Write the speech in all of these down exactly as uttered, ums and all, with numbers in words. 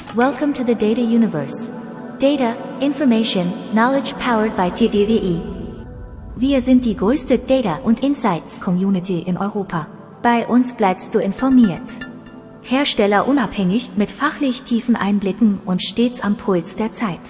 Welcome to the Data Universe. Data, Information, Knowledge powered by T D W I. Wir sind die größte Data- und Insights-Community in Europa. Bei uns bleibst du informiert. Herstellerunabhängig mit fachlich tiefen Einblicken und stets am Puls der Zeit.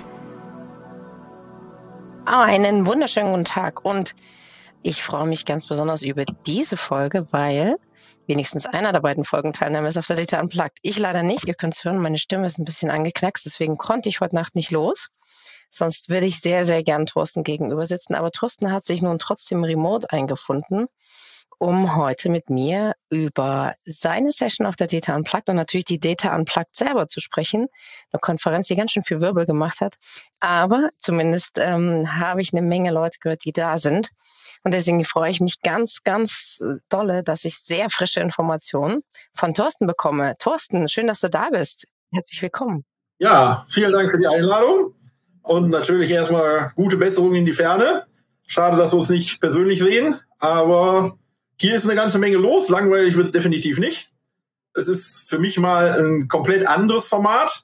Einen wunderschönen guten Tag und ich freue mich ganz besonders über diese Folge, weil wenigstens einer der beiden Folgenteilnehmer ist auf der Data Unplugged. Ich leider nicht, ihr könnt es hören, meine Stimme ist ein bisschen angeknackst, deswegen konnte ich heute Nacht nicht los. Sonst würde ich sehr, sehr gern Thorsten gegenüber sitzen, aber Thorsten hat sich nun trotzdem remote eingefunden, um heute mit mir über seine Session auf der Data Unplugged und natürlich die Data Unplugged selber zu sprechen. Eine Konferenz, die ganz schön viel Wirbel gemacht hat. Aber zumindest ähm, habe ich eine Menge Leute gehört, die da sind. Und deswegen freue ich mich ganz, ganz dolle, dass ich sehr frische Informationen von Thorsten bekomme. Thorsten, schön, dass du da bist. Herzlich willkommen. Ja, vielen Dank für die Einladung. Und natürlich erstmal gute Besserung in die Ferne. Schade, dass wir uns nicht persönlich sehen, aber hier ist eine ganze Menge los. Langweilig wird es definitiv nicht. Es ist für mich mal ein komplett anderes Format.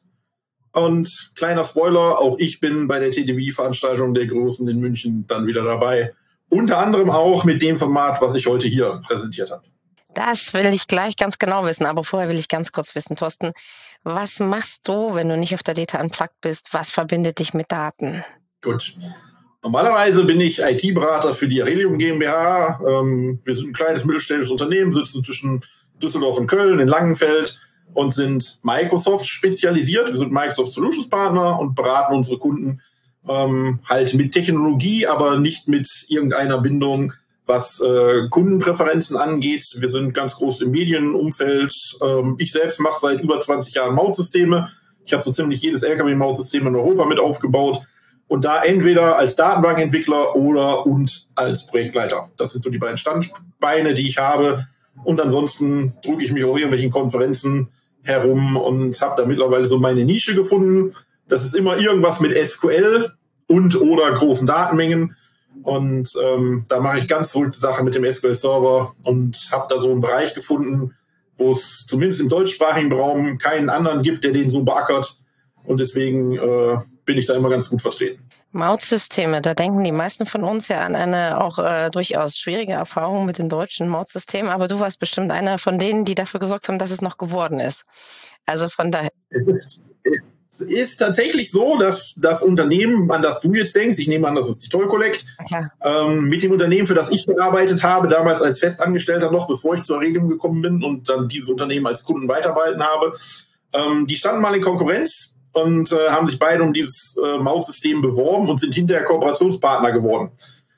Und kleiner Spoiler, auch ich bin bei der T D W I-Veranstaltung der Großen in München dann wieder dabei. Unter anderem auch mit dem Format, was ich heute hier präsentiert habe. Das will ich gleich ganz genau wissen, aber vorher will ich ganz kurz wissen, Thorsten, was machst du, wenn du nicht auf der Data Unplugged bist? Was verbindet dich mit Daten? Gut. Normalerweise bin ich I T-Berater für die Arelium GmbH. Ähm, wir sind ein kleines mittelständisches Unternehmen, sitzen zwischen Düsseldorf und Köln in Langenfeld und sind Microsoft spezialisiert. Wir sind Microsoft Solutions Partner und beraten unsere Kunden ähm, halt mit Technologie, aber nicht mit irgendeiner Bindung, was äh, Kundenpräferenzen angeht. Wir sind ganz groß im Medienumfeld. Ähm, ich selbst mache seit über zwanzig Jahren Mautsysteme. Ich habe so ziemlich jedes L K W-Mautsystem in Europa mit aufgebaut. Und da entweder als Datenbankentwickler oder und als Projektleiter. Das sind so die beiden Standbeine, die ich habe. Und ansonsten drücke ich mich auf irgendwelchen Konferenzen herum und habe da mittlerweile so meine Nische gefunden. Das ist immer irgendwas mit S Q L und oder großen Datenmengen. Und ähm, da mache ich ganz verrückte Sachen mit dem S Q L-Server und habe da so einen Bereich gefunden, wo es zumindest im deutschsprachigen Raum keinen anderen gibt, der den so beackert. Und deswegen äh, bin ich da immer ganz gut vertreten. Mautsysteme, da denken die meisten von uns ja an eine auch äh, durchaus schwierige Erfahrung mit den deutschen Mautsystemen. Aber du warst bestimmt einer von denen, die dafür gesorgt haben, dass es noch geworden ist. Also von daher. Es ist, es ist tatsächlich so, dass das Unternehmen, an das du jetzt denkst, ich nehme an, das ist die Toll Collect, ja. ähm, mit dem Unternehmen, für das ich gearbeitet habe, damals als Festangestellter noch, bevor ich zur Arelium gekommen bin und dann dieses Unternehmen als Kunden weiterbehalten habe, ähm, die standen mal in Konkurrenz und äh, haben sich beide um dieses äh, Mautsystem beworben und sind hinterher Kooperationspartner geworden.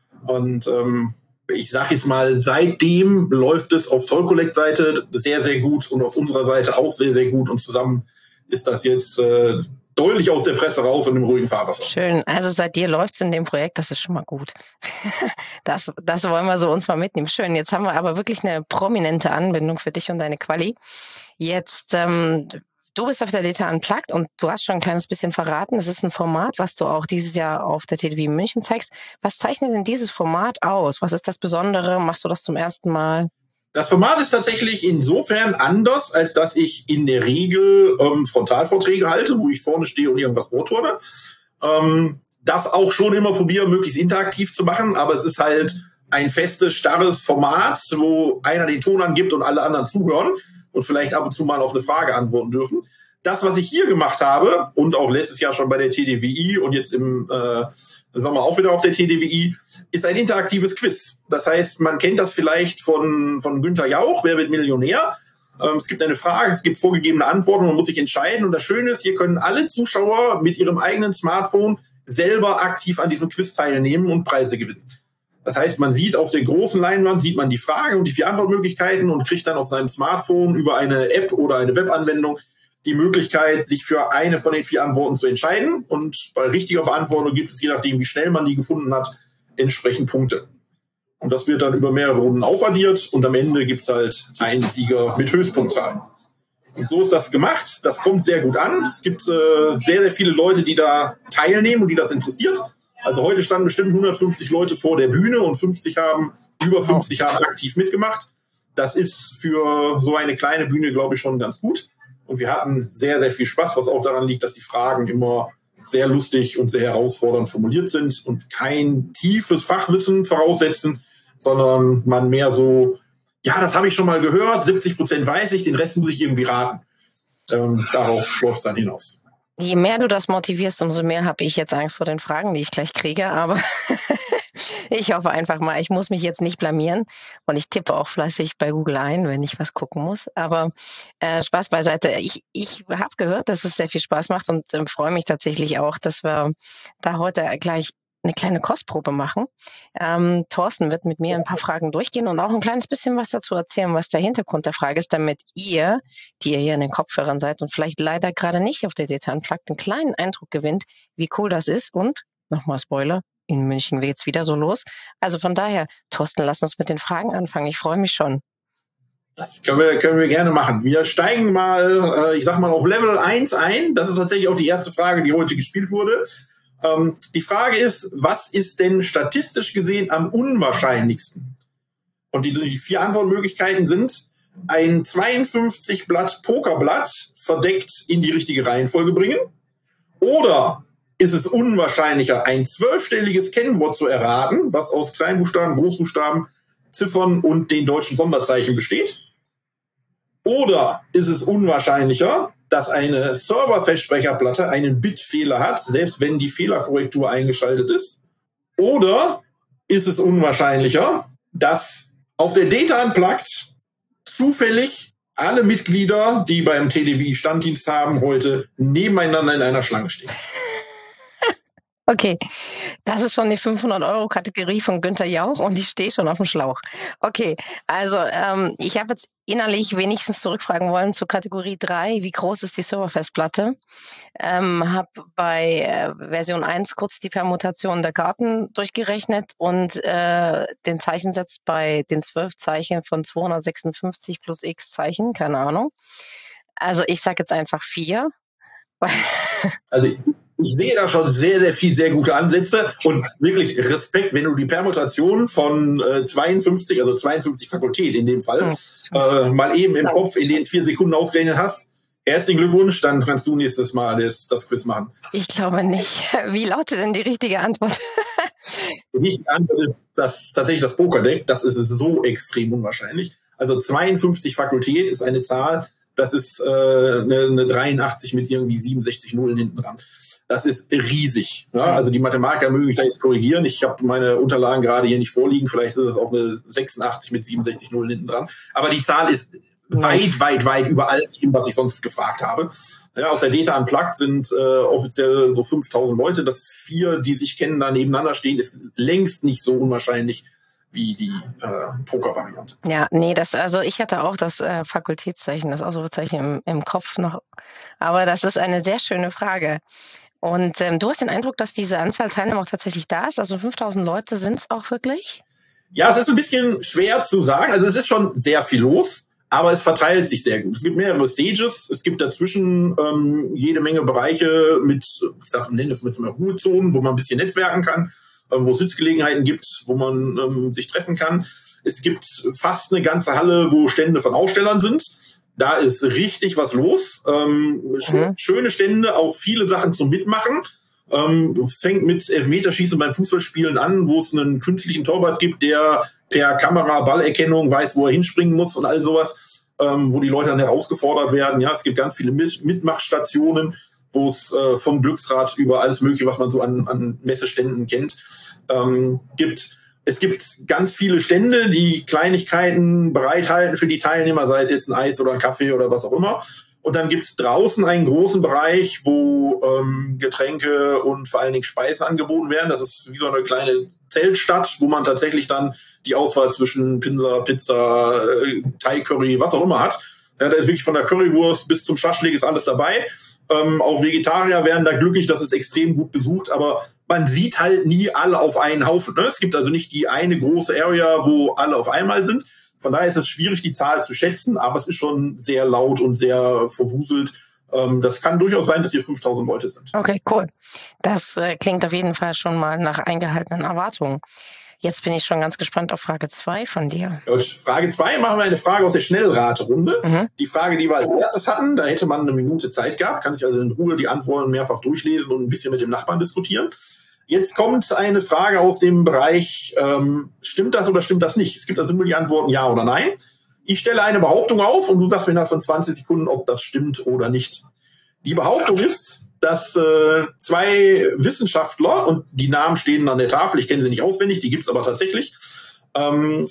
Und ähm, ich sage jetzt mal, seitdem läuft es auf Toll Collect Seite sehr, sehr gut und auf unserer Seite auch sehr, sehr gut. Und zusammen ist das jetzt äh, deutlich aus der Presse raus und im ruhigen Fahrwasser. Schön. Also seit dir läuft es in dem Projekt, das ist schon mal gut. das, das wollen wir so uns mal mitnehmen. Schön. Jetzt haben wir aber wirklich eine prominente Anbindung für dich und deine Quali. Jetzt, ähm, du bist auf der Data Unplugged und du hast schon ein kleines bisschen verraten. Es ist ein Format, was du auch dieses Jahr auf der T D W I München zeigst. Was zeichnet denn dieses Format aus? Was ist das Besondere? Machst du das zum ersten Mal? Das Format ist tatsächlich insofern anders, als dass ich in der Regel ähm, Frontalvorträge halte, wo ich vorne stehe und irgendwas vorturne. Ähm, das auch schon immer probiere, möglichst interaktiv zu machen, aber es ist halt ein festes, starres Format, wo einer den Ton angibt und alle anderen zuhören und vielleicht ab und zu mal auf eine Frage antworten dürfen. Das, was ich hier gemacht habe und auch letztes Jahr schon bei der T D W I und jetzt im äh, Sommer auch wieder auf der T D W I, ist ein interaktives Quiz. Das heißt, man kennt das vielleicht von, von Günther Jauch, Wer wird Millionär? Ähm, es gibt eine Frage, es gibt vorgegebene Antworten, man muss sich entscheiden. Und das Schöne ist, hier können alle Zuschauer mit ihrem eigenen Smartphone selber aktiv an diesem Quiz teilnehmen und Preise gewinnen. Das heißt, man sieht auf der großen Leinwand, sieht man die Frage und die vier Antwortmöglichkeiten und kriegt dann auf seinem Smartphone über eine App oder eine Webanwendung die Möglichkeit, sich für eine von den vier Antworten zu entscheiden. Und bei richtiger Beantwortung gibt es, je nachdem, wie schnell man die gefunden hat, entsprechend Punkte. Und das wird dann über mehrere Runden aufaddiert und am Ende gibt es halt einen Sieger mit Höchstpunktzahl. Und so ist das gemacht. Das kommt sehr gut an. Es gibt äh, sehr, sehr viele Leute, die da teilnehmen und die das interessiert. Also heute standen bestimmt hundertfünfzig Leute vor der Bühne und fünfzig haben, über fünfzig haben aktiv mitgemacht. Das ist für so eine kleine Bühne, glaube ich, schon ganz gut. Und wir hatten sehr, sehr viel Spaß, was auch daran liegt, dass die Fragen immer sehr lustig und sehr herausfordernd formuliert sind und kein tiefes Fachwissen voraussetzen, sondern man mehr so, ja, das habe ich schon mal gehört, siebzig Prozent weiß ich, den Rest muss ich irgendwie raten. Ähm, darauf läuft es dann hinaus. Je mehr du das motivierst, umso mehr habe ich jetzt Angst vor den Fragen, die ich gleich kriege. Aber ich hoffe einfach mal, ich muss mich jetzt nicht blamieren. Und ich tippe auch fleißig bei Google ein, wenn ich was gucken muss. Aber äh, Spaß beiseite. Ich, ich habe gehört, dass es sehr viel Spaß macht und äh, freue mich tatsächlich auch, dass wir da heute gleich eine kleine Kostprobe machen. Ähm, Thorsten wird mit mir ein paar Fragen durchgehen und auch ein kleines bisschen was dazu erzählen, was der Hintergrund der Frage ist, damit ihr, die ihr hier in den Kopfhörern seid und vielleicht leider gerade nicht auf der Data Unplugged, einen kleinen Eindruck gewinnt, wie cool das ist. Und, nochmal Spoiler, in München geht's wieder so los. Also von daher, Thorsten, lass uns mit den Fragen anfangen. Ich freue mich schon. Das können wir, können wir gerne machen. Wir steigen mal, äh, ich sag mal, auf Level eins ein. Das ist tatsächlich auch die erste Frage, die heute gespielt wurde. Ähm, die Frage ist, was ist denn statistisch gesehen am unwahrscheinlichsten? Und die, die vier Antwortmöglichkeiten sind: ein zweiundfünfzig Blatt Pokerblatt verdeckt in die richtige Reihenfolge bringen, oder ist es unwahrscheinlicher, ein zwölfstelliges Kennwort zu erraten, was aus Kleinbuchstaben, Großbuchstaben, Ziffern und den deutschen Sonderzeichen besteht, oder ist es unwahrscheinlicher, dass eine Server-Festsprecherplatte einen Bitfehler hat, selbst wenn die Fehlerkorrektur eingeschaltet ist? Oder ist es unwahrscheinlicher, dass auf der Data Unplugged zufällig alle Mitglieder, die beim T D W I-Standdienst haben, heute nebeneinander in einer Schlange stehen? Okay, das ist schon die fünfhundert-Euro-Kategorie von Günther Jauch und ich stehe schon auf dem Schlauch. Okay, also ähm, ich habe jetzt innerlich wenigstens zurückfragen wollen zur Kategorie drei, wie groß ist die Serverfestplatte? Ähm, habe bei äh, Version eins kurz die Permutation der Karten durchgerechnet und äh, den Zeichensatz bei den zwölf Zeichen von zweihundertsechsundfünfzig plus x Zeichen, keine Ahnung. Also ich sage jetzt einfach vier. Also ich, ich sehe da schon sehr, sehr viel, sehr gute Ansätze und wirklich Respekt, wenn du die Permutation von äh, zweiundfünfzig, also zweiundfünfzig Fakultät in dem Fall, äh, mal eben im Kopf in den vier Sekunden ausgerechnet hast. Herzlichen Glückwunsch, dann kannst du nächstes Mal das, das Quiz machen. Ich glaube nicht. Wie lautet denn die richtige Antwort? Die richtige Antwort ist das, tatsächlich das Pokerdeck. Das ist so extrem unwahrscheinlich. Also zweiundfünfzig Fakultät ist eine Zahl, das ist äh, eine, eine dreiundachtzig mit irgendwie siebenundsechzig Nullen hinten dran. Das ist riesig. Ja? Also die Mathematiker mögen mich da jetzt korrigieren. Ich habe meine Unterlagen gerade hier nicht vorliegen. Vielleicht ist es auch eine sechsundachtzig mit siebenundsechzig Nullen hinten dran. Aber die Zahl ist weit, weit, weit über all dem, was ich sonst gefragt habe. Ja, auf der Data Unplugged sind äh, offiziell so fünftausend Leute. Dass vier, die sich kennen, da nebeneinander stehen, ist längst nicht so unwahrscheinlich wie die äh, Poker-Variante. Ja, nee, das, also ich hatte auch das äh, Fakultätszeichen, das Ausrufezeichen im, im Kopf noch. Aber das ist eine sehr schöne Frage. Und ähm, du hast den Eindruck, dass diese Anzahl Teilnehmer auch tatsächlich da ist? Also fünftausend Leute sind es auch wirklich? Ja, es ist ein bisschen schwer zu sagen. Also es ist schon sehr viel los, aber es verteilt sich sehr gut. Es gibt mehrere Stages. Es gibt dazwischen ähm, jede Menge Bereiche mit, ich sag, nenne es mit so einer Ruhezonen, wo man ein bisschen netzwerken kann, ähm, wo es Sitzgelegenheiten gibt, wo man ähm, sich treffen kann. Es gibt fast eine ganze Halle, wo Stände von Ausstellern sind. Da ist richtig was los. Ähm, mhm. Schöne Stände, auch viele Sachen zum Mitmachen. Ähm, fängt mit Elfmeterschießen beim Fußballspielen an, wo es einen künstlichen Torwart gibt, der per Kamera Ballerkennung weiß, wo er hinspringen muss und all sowas, ähm, wo die Leute dann herausgefordert werden. Ja, es gibt ganz viele Mit- Mitmachstationen, wo es äh, vom Glücksrad über alles Mögliche, was man so an, an Messeständen kennt, ähm, gibt. Es gibt ganz viele Stände, die Kleinigkeiten bereithalten für die Teilnehmer, sei es jetzt ein Eis oder ein Kaffee oder was auch immer. Und dann gibt es draußen einen großen Bereich, wo ähm, Getränke und vor allen Dingen Speisen angeboten werden. Das ist wie so eine kleine Zeltstadt, wo man tatsächlich dann die Auswahl zwischen Pizza, Pizza, äh, Thai-Curry, was auch immer hat. Ja, da ist wirklich von der Currywurst bis zum Schaschlik ist alles dabei. Ähm, auch Vegetarier werden da glücklich, das ist extrem gut besucht, aber man sieht halt nie alle auf einen Haufen. Ne? Es gibt also nicht die eine große Area, wo alle auf einmal sind. Von daher ist es schwierig, die Zahl zu schätzen, aber es ist schon sehr laut und sehr verwuselt. Ähm, das kann durchaus sein, dass hier fünftausend Leute sind. Okay, cool. Das äh, klingt auf jeden Fall schon mal nach eingehaltenen Erwartungen. Jetzt bin ich schon ganz gespannt auf Frage zwei von dir. Gut, Frage zwei machen wir eine Frage aus der Schnellraterunde. Mhm. Die Frage, die wir als erstes hatten, da hätte man eine Minute Zeit gehabt, kann ich also in Ruhe die Antworten mehrfach durchlesen und ein bisschen mit dem Nachbarn diskutieren. Jetzt kommt eine Frage aus dem Bereich, ähm, stimmt das oder stimmt das nicht? Es gibt also nur die Antworten ja oder nein. Ich stelle eine Behauptung auf und du sagst mir innerhalb von zwanzig Sekunden, ob das stimmt oder nicht. Die Behauptung ist, dass äh, zwei Wissenschaftler, und die Namen stehen an der Tafel, ich kenne sie nicht auswendig, die gibt's aber tatsächlich, ähm,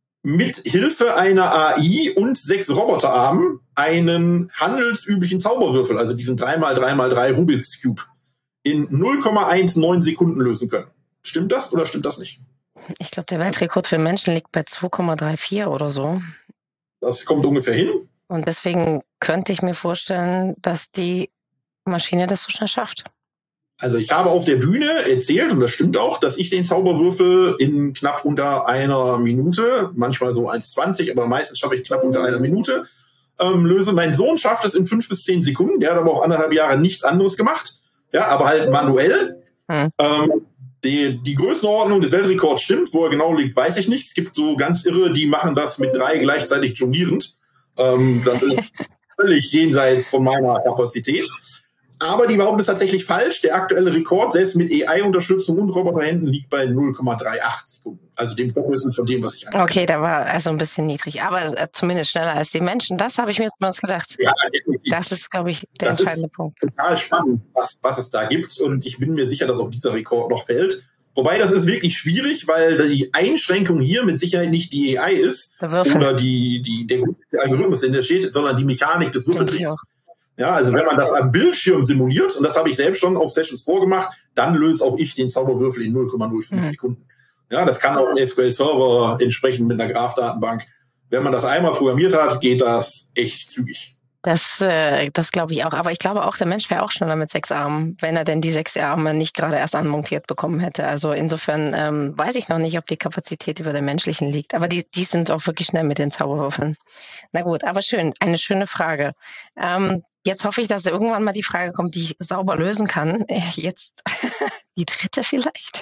mit Hilfe einer A I und sechs Roboterarmen einen handelsüblichen Zauberwürfel, also diesen drei mal drei mal drei Rubik's Cube, in null Komma neunzehn Sekunden lösen können. Stimmt das oder stimmt das nicht? Ich glaube, der Weltrekord für Menschen liegt bei zwei Komma vierunddreißig oder so. Das kommt ungefähr hin. Und deswegen könnte ich mir vorstellen, dass die Maschine das so schnell schafft. Also ich habe auf der Bühne erzählt, und das stimmt auch, dass ich den Zauberwürfel in knapp unter einer Minute, manchmal so eins zwanzig, aber meistens schaffe ich knapp unter einer Minute, ähm, löse. Mein Sohn schafft es in fünf bis zehn Sekunden. Der hat aber auch anderthalb Jahre nichts anderes gemacht. Ja, aber halt manuell. Hm. Ähm, die, die Größenordnung des Weltrekords stimmt. Wo er genau liegt, weiß ich nicht. Es gibt so ganz Irre, die machen das mit drei gleichzeitig jonglierend. Ähm, das ist völlig jenseits von meiner Kapazität. Aber die Behauptung ist tatsächlich falsch. Der aktuelle Rekord, selbst mit A I-Unterstützung und Roboterhänden, liegt bei null Komma achtunddreißig Sekunden. Also dem Doppelten von dem, was ich angehe. Okay, da war also ein bisschen niedrig, aber zumindest schneller als die Menschen. Das habe ich mir jetzt mal gedacht. Ja, definitiv. Das ist, glaube ich, der das entscheidende ist Punkt. Total spannend, was, was es da gibt. Und ich bin mir sicher, dass auch dieser Rekord noch fällt. Wobei das ist wirklich schwierig, weil die Einschränkung hier mit Sicherheit nicht die A I ist oder die, die, der Algorithmus, der steht, sondern die Mechanik des Würfeldrehs. Ja, also wenn man das am Bildschirm simuliert, und das habe ich selbst schon auf Sessions vorgemacht, dann löse auch ich den Zauberwürfel in null Komma null fünf mhm. Sekunden. Ja, das kann auch ein S Q L-Server entsprechend mit einer Graph-Datenbank. Wenn man das einmal programmiert hat, geht das echt zügig. Das, äh, das glaube ich auch. Aber ich glaube auch, der Mensch wäre auch schneller mit sechs Armen, wenn er denn die sechs Arme nicht gerade erst anmontiert bekommen hätte. Also insofern ähm, weiß ich noch nicht, ob die Kapazität über der menschlichen liegt. Aber die, die sind auch wirklich schnell mit den Zauberwürfeln. Na gut, aber schön. Eine schöne Frage. Ähm, jetzt hoffe ich, dass irgendwann mal die Frage kommt, die ich sauber lösen kann. Jetzt die dritte vielleicht.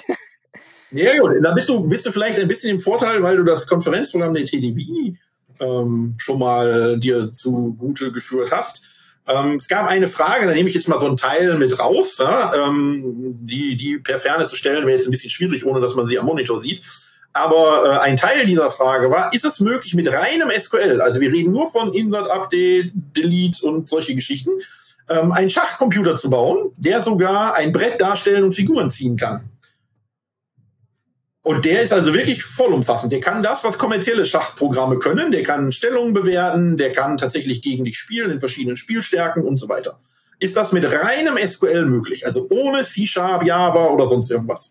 Ja gut, da bist du, bist du vielleicht ein bisschen im Vorteil, weil du das Konferenzprogramm der T D V ähm, schon mal dir zugute geführt hast. Ähm, es gab eine Frage, da nehme ich jetzt mal so einen Teil mit raus. Ja, ähm, die, die per Ferne zu stellen, wäre jetzt ein bisschen schwierig, ohne dass man sie am Monitor sieht. Aber äh, ein Teil dieser Frage war, ist es möglich mit reinem S Q L, also wir reden nur von Insert, Update, Delete und solche Geschichten, ähm, einen Schachcomputer zu bauen, der sogar ein Brett darstellen und Figuren ziehen kann. Und der ist also wirklich vollumfassend. Der kann das, was kommerzielle Schachprogramme können. Der kann Stellungen bewerten, der kann tatsächlich gegen dich spielen in verschiedenen Spielstärken und so weiter. Ist das mit reinem S Q L möglich? Also ohne C-Sharp, Java oder sonst irgendwas?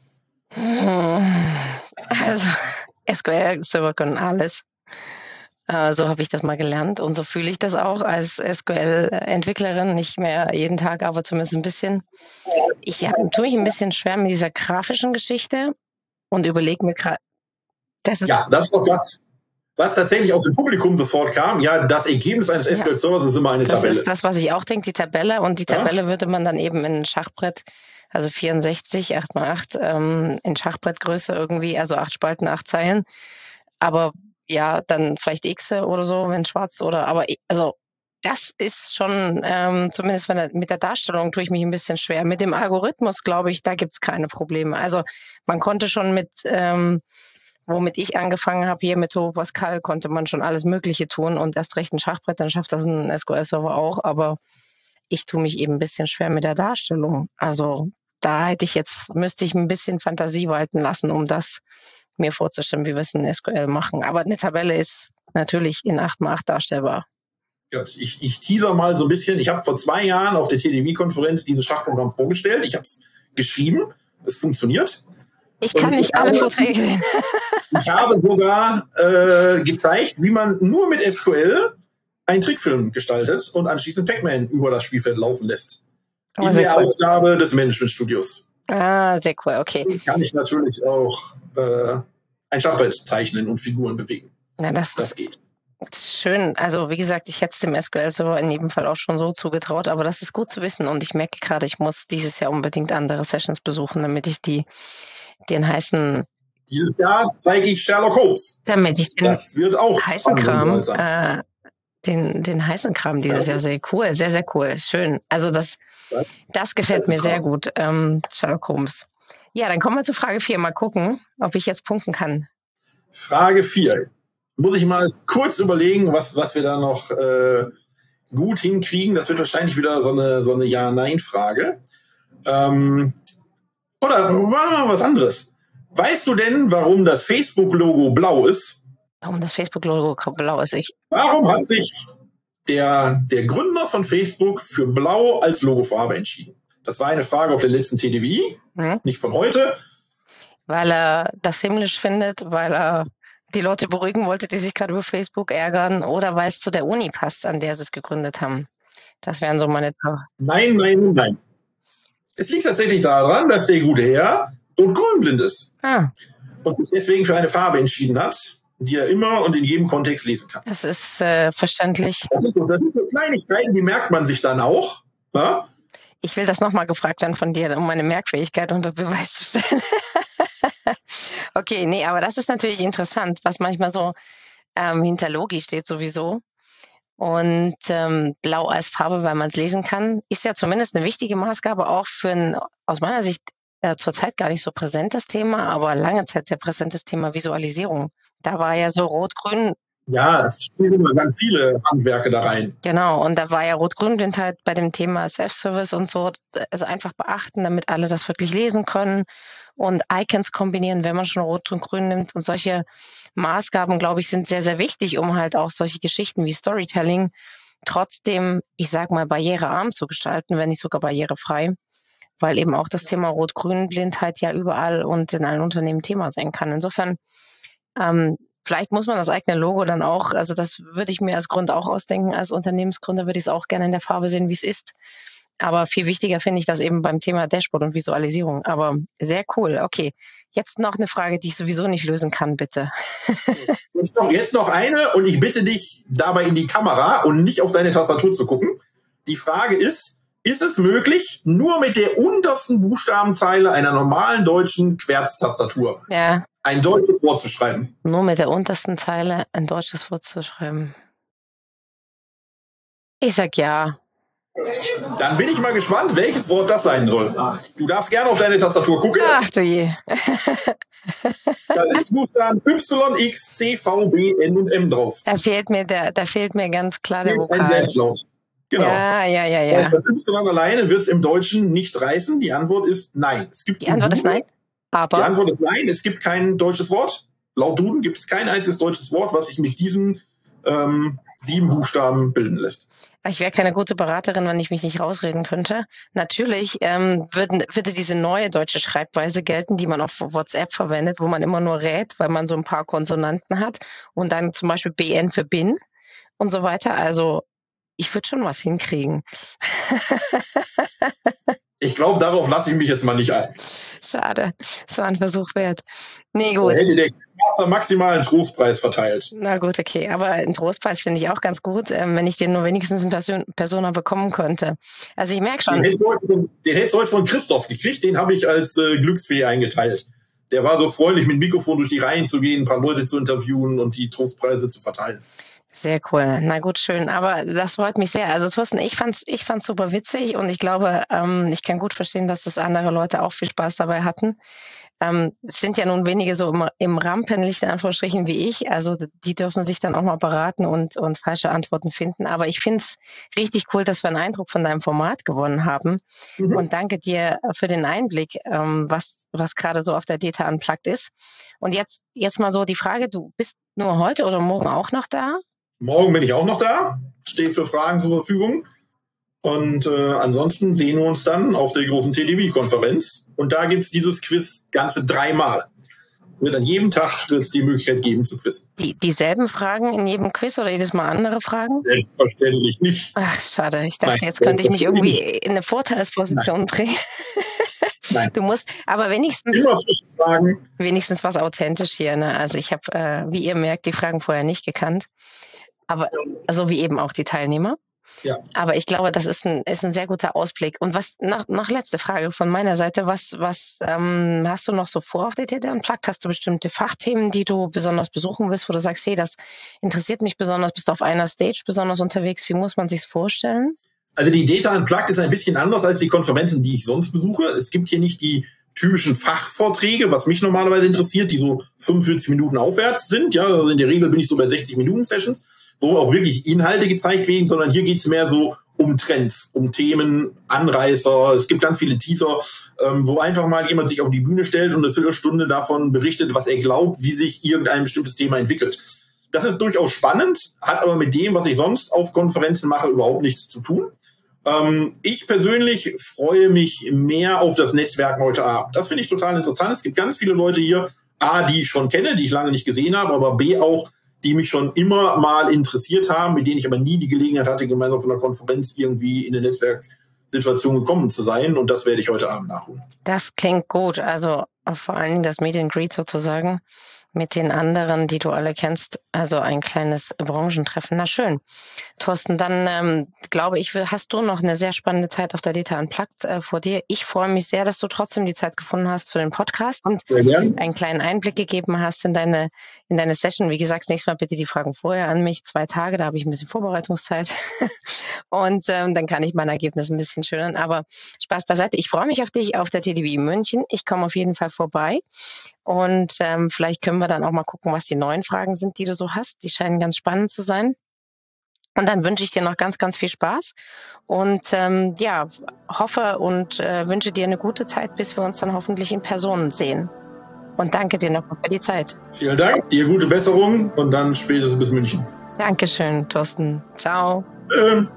Also S Q L-Server können alles. Äh, so habe ich das mal gelernt und so fühle ich das auch als S Q L-Entwicklerin. Nicht mehr jeden Tag, aber zumindest ein bisschen. Ich ja, tue mich ein bisschen schwer mit dieser grafischen Geschichte. Und überlege mir gerade, das ist... Ja, das ist doch das, was tatsächlich aus dem Publikum sofort kam. Ja, das Ergebnis eines S Q L-Servers ja. ist immer eine das Tabelle. Das ist das, was ich auch denke, die Tabelle. Und die Tabelle ja. würde man dann eben in ein Schachbrett, also vierundsechzig, acht mal acht, ähm, in Schachbrettgröße irgendwie, also acht Spalten, acht Zeilen. Aber ja, dann vielleicht Xe oder so, wenn schwarz oder... Aber also das ist schon, ähm, zumindest wenn, mit der Darstellung tue ich mich ein bisschen schwer. Mit dem Algorithmus, glaube ich, da gibt es keine Probleme. Also man konnte schon mit, ähm, womit ich angefangen habe, hier mit Turbo Pascal, konnte man schon alles Mögliche tun und erst recht ein Schachbrett, dann schafft das ein S Q L-Server auch. Aber ich tue mich eben ein bisschen schwer mit der Darstellung. Also da hätte ich jetzt, müsste ich ein bisschen Fantasie walten lassen, um das mir vorzustellen, wie wir es in S Q L machen. Aber eine Tabelle ist natürlich in acht mal acht darstellbar. Ich, ich teaser mal so ein bisschen. Ich habe vor zwei Jahren auf der T D V-Konferenz dieses Schachprogramm vorgestellt. Ich habe es geschrieben. Es funktioniert. Ich kann Und nicht ich alle habe, Vorträge sehen. Ich habe sogar äh, gezeigt, wie man nur mit S Q L einen Trickfilm gestaltet und anschließend Pac-Man über das Spielfeld laufen lässt. Oh, in der cool. Aufgabe des Managementstudios. Ah, sehr cool, okay. Kann ich natürlich auch äh, ein Schachbrett zeichnen und Figuren bewegen. Ja, das, das geht. Schön. Also wie gesagt, ich hätte es dem S Q L-Server in jedem Fall auch schon so zugetraut, aber das ist gut zu wissen und ich merke gerade, ich muss dieses Jahr unbedingt andere Sessions besuchen, damit ich die den heißen Dieses Jahr zeige ich Sherlock Holmes. Damit ich den Das wird auch heißen spannend Kram, sein. äh, den, den heißen Kram dieses Jahr sehr cool, sehr, sehr cool, schön. Also das, Was? das gefällt mir sehr gut, ähm, Sherlock Holmes. Ja, dann kommen wir zu Frage vier. Mal gucken, ob ich jetzt punkten kann. Frage vier. Muss ich mal kurz überlegen, was, was wir da noch äh, gut hinkriegen. Das wird wahrscheinlich wieder so eine, so eine Ja-Nein-Frage. Ähm, oder machen wir mal was anderes. Weißt du denn, warum das Facebook-Logo blau ist? Warum das Facebook-Logo blau ist? Ich, Warum hat sich der, der Gründer von Facebook für blau als Logofarbe entschieden? Das war eine Frage auf der letzten T D V I, hm? nicht von heute. Weil er das himmlisch findet, weil er die Leute beruhigen wollte, die sich gerade über Facebook ärgern, oder weil es zu der Uni passt, an der sie es gegründet haben. Das wären so meine... Nein, nein, nein. Es liegt tatsächlich daran, dass der gute Herr rot-grün-blind ist. Ah, Und sich deswegen für eine Farbe entschieden hat, die er immer und in jedem Kontext lesen kann. das ist äh, verständlich. Das sind, so, das sind so Kleinigkeiten, die merkt man sich dann auch. Ja? Ich will das nochmal gefragt werden von dir, um meine Merkfähigkeit unter Beweis zu stellen. Okay, nee, aber das ist natürlich interessant, was manchmal so ähm, hinter Logi steht sowieso. Und ähm, blau als Farbe, weil man es lesen kann, ist ja zumindest eine wichtige Maßgabe auch für ein, aus meiner Sicht, äh, zurzeit gar nicht so präsentes Thema, aber lange Zeit sehr präsentes Thema Visualisierung. Da war ja so Rot-Grün, Ja, es spielen immer ganz viele Handwerke da rein. genau, und da war ja Rot-Grün-Blindheit bei dem Thema Self-Service und so, also einfach beachten, damit alle das wirklich lesen können und Icons kombinieren, wenn man schon Rot und Grün nimmt. Und solche Maßgaben, glaube ich, sind sehr, sehr wichtig, um halt auch solche Geschichten wie Storytelling trotzdem, ich sag mal, barrierearm zu gestalten, wenn nicht sogar barrierefrei, weil eben auch das Thema Rot-Grün-Blindheit ja überall und in allen Unternehmen Thema sein kann. Insofern, ähm, vielleicht muss man das eigene Logo dann auch, also das würde ich mir als Grund auch ausdenken, als Unternehmensgründer würde ich es auch gerne in der Farbe sehen, wie es ist. Aber viel wichtiger finde ich das eben beim Thema Dashboard und Visualisierung. Aber sehr cool. Okay, jetzt noch eine Frage, die ich sowieso nicht lösen kann, bitte. Jetzt noch, jetzt noch eine und ich bitte dich dabei in die Kamera und nicht auf deine Tastatur zu gucken. Die Frage ist, ist es möglich, nur mit der untersten Buchstabenzeile einer normalen deutschen Querztastatur Ja, ein deutsches Wort zu schreiben? nur mit der untersten Zeile ein deutsches Wort zu schreiben. Ich sag ja. Dann bin ich mal gespannt, welches Wort das sein soll. Du darfst gerne auf deine Tastatur gucken. Ach du je. Da sind Buchstaben Y, X, C, V, B, N und M drauf. Da fehlt mir der, da fehlt mir ganz klar der Ein Vokal. Selbstlaut. Genau. Ja, ja, ja, Das, heißt, ja. das Y alleine wird es im Deutschen nicht reißen. Die Antwort ist nein. Es gibt Die Antwort ist nein. Die Aber Antwort ist nein. Es gibt kein deutsches Wort. Laut Duden gibt es kein einziges deutsches Wort, was sich mit diesen ähm, sieben Buchstaben bilden lässt. ich wäre keine gute Beraterin, wenn ich mich nicht rausreden könnte. Natürlich ähm, würden, würde diese neue deutsche Schreibweise gelten, die man auf WhatsApp verwendet, wo man immer nur rät, weil man so ein paar Konsonanten hat und dann zum Beispiel B N für bin und so weiter. Also ich würde schon was hinkriegen. Ich glaube, darauf lasse ich mich jetzt mal nicht ein. Schade, es war ein Versuch wert. Nee, Da gut. hätte der Querzer maximal einen Trostpreis verteilt. Na gut, okay. Aber einen Trostpreis finde ich auch ganz gut, ähm, wenn ich den nur wenigstens in Person, Persona bekommen könnte. Also ich merke Den schon, hättest du heute von, den hättest du heute von Christoph gekriegt. Den habe ich als äh, Glücksfee eingeteilt. Der war so freundlich, mit dem Mikrofon durch die Reihen zu gehen, ein paar Leute zu interviewen und die Trostpreise zu verteilen. sehr cool. Na gut, schön. Aber das freut mich sehr. Also Thorsten, ich fand's, ich fand's super witzig und ich glaube, ähm, ich kann gut verstehen, dass das andere Leute auch viel Spaß dabei hatten. Ähm, es sind ja nun wenige so im, im Rampenlicht in Anführungsstrichen wie ich. Also die dürfen sich dann auch mal beraten und, und falsche Antworten finden. Aber ich find's richtig cool, dass wir einen Eindruck von deinem Format gewonnen haben. Mhm. Und danke dir für den Einblick, ähm, was, was gerade so auf der Data Unplugged ist. Und jetzt, jetzt mal so die Frage, du bist nur heute oder morgen auch noch da? Morgen bin ich auch noch da, stehe für Fragen zur Verfügung. Und äh, ansonsten sehen wir uns dann auf der großen T D V-Konferenz. Und da gibt es dieses Quiz ganze dreimal. Wird an jedem Tag wird's die Möglichkeit geben zu quizzen. Die, dieselben Fragen in jedem Quiz oder jedes Mal andere Fragen? Selbstverständlich nicht. Ach, schade. Ich dachte, Nein, jetzt könnte ich mich irgendwie selbstverständlich in eine Vorteilsposition bringen. Nein. Du musst, aber wenigstens, Immer frische Fragen. wenigstens was authentisch hier. Ne? Also ich habe, äh, wie ihr merkt, die Fragen vorher nicht gekannt. Aber so wie eben auch die Teilnehmer. Ja. Aber ich glaube, das ist ein, ist ein sehr guter Ausblick. Und was, noch, noch letzte Frage von meiner Seite, was, was ähm, hast du noch so vor auf der T D Unplugged? Hast du bestimmte Fachthemen, die du besonders besuchen willst, wo du sagst, hey, das interessiert mich besonders, bist du auf einer Stage besonders unterwegs? Wie muss man sich's vorstellen? Also die Data Unplugged ist ein bisschen anders als die Konferenzen, die ich sonst besuche. Es gibt hier nicht die typischen Fachvorträge, was mich normalerweise interessiert, die so fünfundvierzig Minuten aufwärts sind. Ja, also in der Regel bin ich so bei sechzig Minuten Sessions, wo auch wirklich Inhalte gezeigt werden, sondern hier geht's mehr so um Trends, um Themen, Anreißer. Es gibt ganz viele Teaser, ähm, wo einfach mal jemand sich auf die Bühne stellt und eine Viertelstunde davon berichtet, was er glaubt, wie sich irgendein bestimmtes Thema entwickelt. Das ist durchaus spannend, hat aber mit dem, was ich sonst auf Konferenzen mache, überhaupt nichts zu tun. Ähm, ich persönlich freue mich mehr auf das Netzwerken heute Abend. Das finde ich total interessant. Es gibt ganz viele Leute hier, A, die ich schon kenne, die ich lange nicht gesehen habe, aber B, auch, die mich schon immer mal interessiert haben, mit denen ich aber nie die Gelegenheit hatte, gemeinsam von einer Konferenz irgendwie in eine Netzwerksituation gekommen zu sein. Und das werde ich heute Abend nachholen. Das klingt gut. Also vor allen Dingen das Meet and Greet sozusagen mit den anderen, die du alle kennst. Also ein kleines Branchentreffen. Na schön. Thorsten, dann ähm, glaube ich, hast du noch eine sehr spannende Zeit auf der Data Unplugged äh, vor dir. Ich freue mich sehr, dass du trotzdem die Zeit gefunden hast für den Podcast und einen kleinen Einblick gegeben hast in deine in deine Session. Wie gesagt, nächstes Mal bitte die Fragen vorher an mich. Zwei Tage, da habe ich ein bisschen Vorbereitungszeit. Und ähm, dann kann ich mein Ergebnis ein bisschen schönern. Aber Spaß beiseite. Ich freue mich auf dich auf der T D W I München. Ich komme auf jeden Fall vorbei. Und ähm, vielleicht können wir dann auch mal gucken, was die neuen Fragen sind, die du so hast. Die scheinen ganz spannend zu sein. Und dann wünsche ich dir noch ganz, ganz viel Spaß und ähm, ja, hoffe und äh, wünsche dir eine gute Zeit, bis wir uns dann hoffentlich in Person sehen. Und danke dir nochmal für die Zeit. Vielen Dank, dir gute Besserung und dann spätestens bis München. Dankeschön, Thorsten. Ciao. Ähm.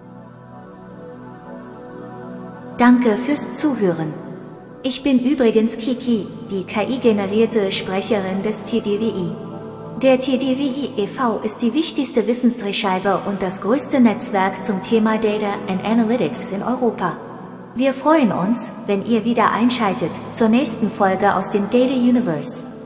Danke fürs Zuhören. Ich bin übrigens Kiki, die K I-generierte Sprecherin des T D W I. Der T D W I e V ist die wichtigste Wissensdrehscheibe und das größte Netzwerk zum Thema Data and Analytics in Europa. Wir freuen uns, wenn ihr wieder einschaltet zur nächsten Folge aus dem Data Universe.